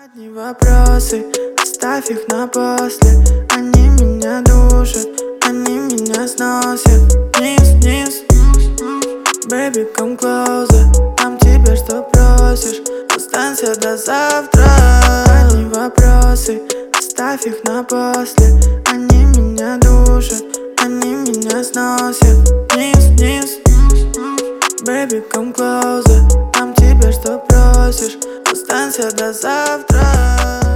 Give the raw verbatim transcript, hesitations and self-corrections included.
Одни вопросы, оставь их на после. Они меня душат, они меня сносят. Вниз, вниз, baby, come closer. Дам тебе, что просишь, останься до завтра. Одни вопросы, оставь их на после. Они меня душат, они меня сносят. Вниз, вниз, baby, come closer. Дам тебе, что просишь, останься до завтра.